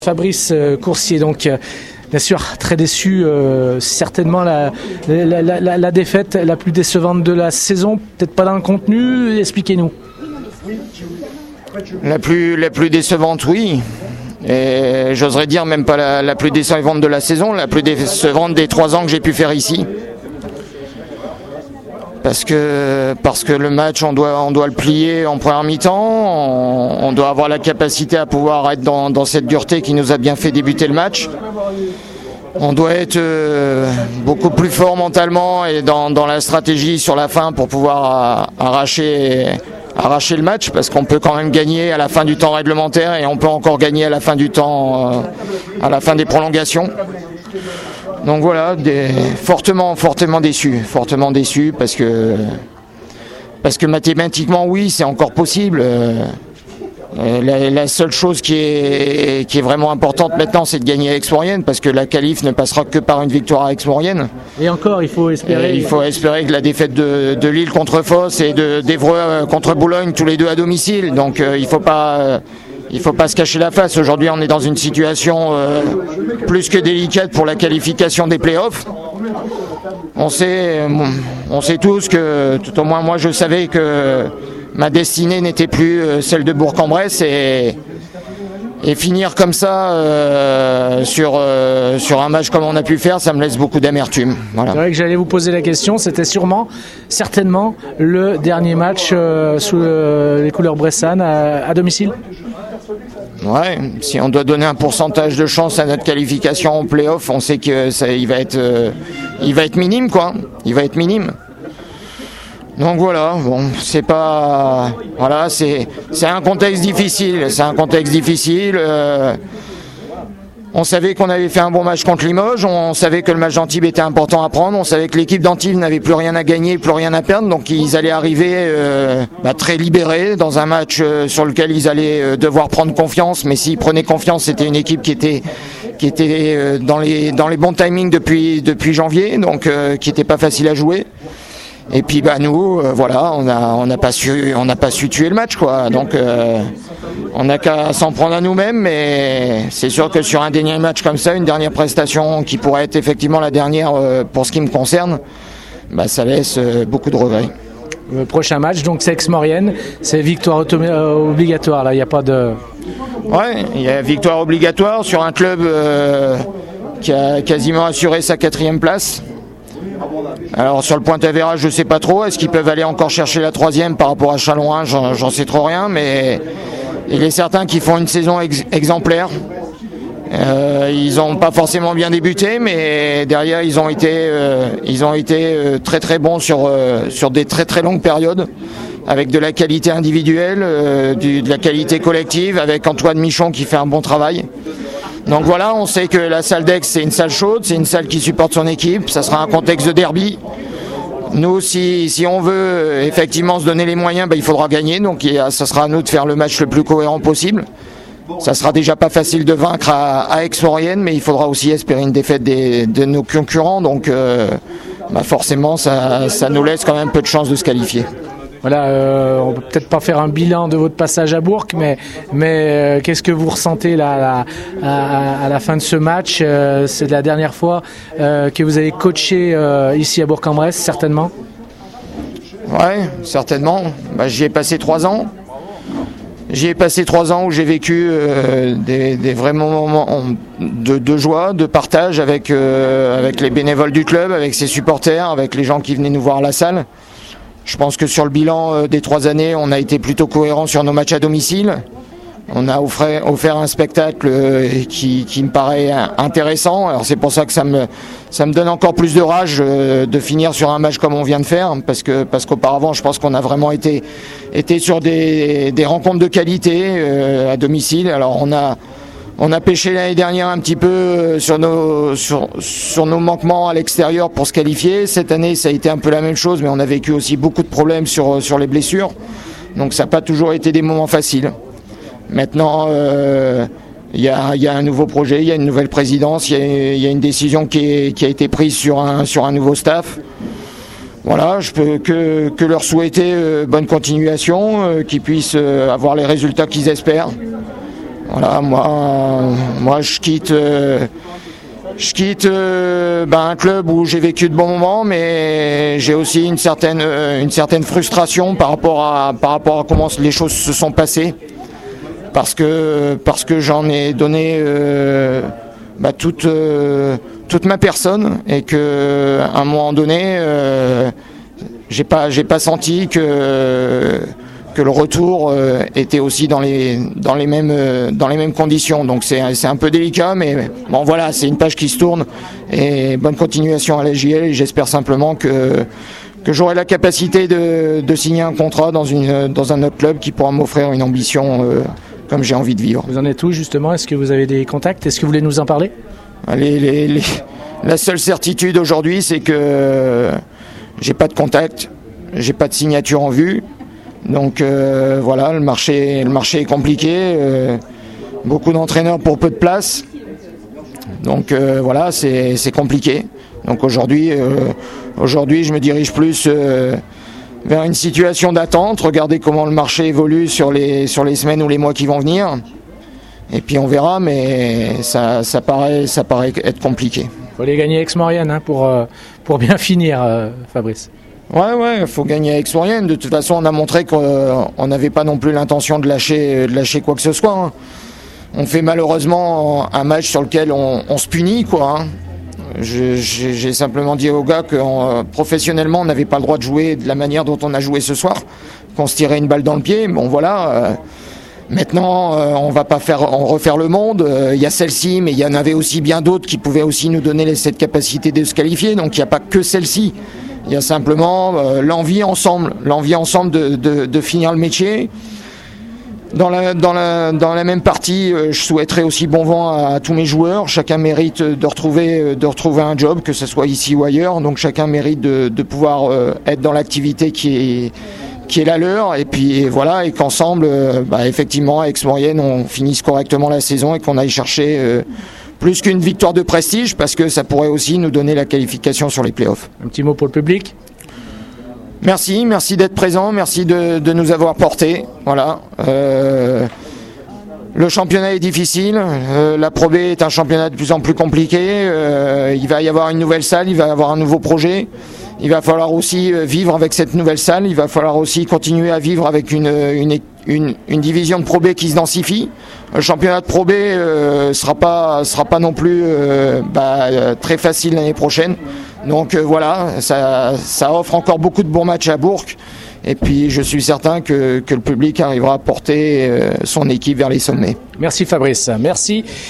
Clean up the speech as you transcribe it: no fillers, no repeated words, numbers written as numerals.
Fabrice Coursier, donc bien sûr très déçu, certainement la défaite la plus décevante de la saison, peut-être pas dans le contenu, expliquez-nous. La plus décevante, oui. Et j'oserais dire même pas la plus décevante de la saison, la plus décevante des 3 ans que j'ai pu faire ici. Parce que le match, on doit le plier en première mi-temps, on doit avoir la capacité à pouvoir être dans cette dureté qui nous a bien fait débuter le match. On doit être beaucoup plus fort mentalement et dans la stratégie sur la fin pour pouvoir arracher le match, parce qu'on peut quand même gagner à la fin du temps réglementaire et on peut encore gagner à la fin du temps, à la fin des prolongations. Donc voilà, fortement déçu parce que mathématiquement oui, c'est encore possible. La seule chose qui est vraiment importante maintenant, c'est de gagner à Aix-Maurienne, parce que la qualif ne passera que par une victoire à Aix-Maurienne. Et encore, il faut espérer que la défaite de Lille contre Foss et d'Évreux contre Boulogne, tous les deux à domicile. Donc il faut pas se cacher la face. Aujourd'hui, on est dans une situation plus que délicate pour la qualification des playoffs. On sait tous que, tout au moins moi, je savais que ma destinée n'était plus celle de Bourg-en-Bresse, et finir comme ça sur un match comme on a pu faire, ça me laisse beaucoup d'amertume. Voilà. C'est vrai que j'allais vous poser la question, c'était certainement le dernier match sous les couleurs bressanes à domicile. Ouais, si on doit donner un pourcentage de chance à notre qualification en play-off, on sait que il va être minime, quoi. Il va être minime. Donc voilà, bon, c'est un contexte difficile. On savait qu'on avait fait un bon match contre Limoges, on savait que le match d'Antibes était important à prendre, on savait que l'équipe d'Antibes n'avait plus rien à gagner, plus rien à perdre, donc ils allaient arriver très libérés dans un match sur lequel ils allaient devoir prendre confiance, mais s'ils prenaient confiance, c'était une équipe qui était dans les bons timings depuis janvier, donc qui était pas facile à jouer. Et puis nous, on n'a pas su tuer le match, quoi. Donc on n'a qu'à s'en prendre à nous-mêmes, mais c'est sûr que sur un dernier match comme ça, une dernière prestation qui pourrait être effectivement la dernière pour ce qui me concerne, ça laisse beaucoup de regrets. Le prochain match, donc c'est Aix-Maurienne, c'est victoire obligatoire, là, il n'y a pas de... Ouais, il y a victoire obligatoire sur un club qui a quasiment assuré sa 4e place. Alors sur le point d'avérage, je sais pas trop. Est-ce qu'ils peuvent aller encore chercher la 3e par rapport à Châlons-1? J'en sais trop rien, mais il est certain qu'ils font une saison exemplaire. Ils n'ont pas forcément bien débuté, mais derrière ils ont été très très bons sur des très très longues périodes, avec de la qualité individuelle, de la qualité collective, avec Antoine Michon qui fait un bon travail. Donc voilà, on sait que la salle d'Aix, c'est une salle chaude, c'est une salle qui supporte son équipe, ça sera un contexte de derby. Nous, si on veut effectivement se donner les moyens, il faudra gagner, donc ça sera à nous de faire le match le plus cohérent possible. Ça sera déjà pas facile de vaincre à Aix-Maurienne, mais il faudra aussi espérer une défaite de nos concurrents, donc forcément ça nous laisse quand même peu de chances de se qualifier. Voilà, on peut peut-être pas faire un bilan de votre passage à Bourg, mais qu'est-ce que vous ressentez là à la fin de ce match? C'est la dernière fois que vous avez coaché ici à Bourg-en-Bresse, certainement? Ouais, certainement. J'y ai passé 3 ans. J'y ai passé 3 ans où j'ai vécu des vrais moments de joie, de partage avec les bénévoles du club, avec ses supporters, avec les gens qui venaient nous voir à la salle. Je pense que sur le bilan des 3 années, on a été plutôt cohérent sur nos matchs à domicile. On a offert un spectacle qui me paraît intéressant. Alors c'est pour ça que ça me donne encore plus de rage de finir sur un match comme on vient de faire, parce qu'auparavant, je pense qu'on a vraiment été sur des rencontres de qualité à domicile. Alors on a pêché l'année dernière un petit peu sur nos manquements à l'extérieur pour se qualifier. Cette année, ça a été un peu la même chose, mais on a vécu aussi beaucoup de problèmes sur les blessures. Donc ça n'a pas toujours été des moments faciles. Maintenant, il y a un nouveau projet, il y a une nouvelle présidence, il y a une décision qui a été prise sur un nouveau staff. Voilà, je peux que leur souhaiter bonne continuation, qu'ils puissent avoir les résultats qu'ils espèrent. Voilà, moi je quitte un club où j'ai vécu de bons moments, mais j'ai aussi une certaine frustration par rapport à comment les choses se sont passées, parce que j'en ai donné toute ma personne, et que à un moment donné j'ai pas senti que le retour était aussi dans les mêmes conditions. Donc c'est un peu délicat, mais bon voilà, c'est une page qui se tourne, et bonne continuation à la JL, et j'espère simplement que j'aurai la capacité de signer un contrat dans un autre club qui pourra m'offrir une ambition comme j'ai envie de vivre. Vous en êtes où justement? Est-ce que vous avez des contacts? Est-ce que vous voulez nous en parler? La seule certitude aujourd'hui, c'est que j'ai pas de contact, j'ai pas de signature en vue. Donc voilà, le marché est compliqué, beaucoup d'entraîneurs pour peu de place. Donc voilà, c'est compliqué. Donc aujourd'hui, je me dirige plus vers une situation d'attente, regarder comment le marché évolue sur les semaines ou les mois qui vont venir. Et puis on verra, mais ça paraît être compliqué. Il faut aller gagner Aix-Maurienne pour bien finir, Fabrice. Ouais, il faut gagner à Aix-Maurienne. De toute façon, on a montré qu'on n'avait pas non plus l'intention de lâcher quoi que ce soit, hein. On fait malheureusement un match sur lequel on se punit, quoi, hein. J'ai simplement dit aux gars que professionnellement, on n'avait pas le droit de jouer de la manière dont on a joué ce soir, qu'on se tirait une balle dans le pied. Bon, voilà. Maintenant, on va pas refaire le monde. Il y a celle-ci, mais il y en avait aussi bien d'autres qui pouvaient aussi nous donner cette capacité de se qualifier. Donc, il n'y a pas que celle-ci. Il y a simplement l'envie ensemble de finir le métier. Dans la même partie, je souhaiterais aussi bon vent à tous mes joueurs. Chacun mérite de retrouver un job, que ce soit ici ou ailleurs. Donc chacun mérite de pouvoir être dans l'activité qui est la leur. Et puis voilà, et qu'ensemble, effectivement, à Aix-Maurienne, on finisse correctement la saison et qu'on aille chercher plus qu'une victoire de prestige, parce que ça pourrait aussi nous donner la qualification sur les playoffs. Un petit mot pour le public? Merci d'être présent, merci de nous avoir portés. Voilà. Le championnat est difficile, la Pro B est un championnat de plus en plus compliqué. Il va y avoir une nouvelle salle, il va y avoir un nouveau projet. Il va falloir aussi vivre avec cette nouvelle salle. Il va falloir aussi continuer à vivre avec une division de Pro B qui se densifie. Le championnat de Pro B sera pas non plus très facile l'année prochaine. Donc voilà, ça offre encore beaucoup de bons matchs à Bourg. Et puis je suis certain que le public arrivera à porter son équipe vers les sommets. Merci Fabrice, merci.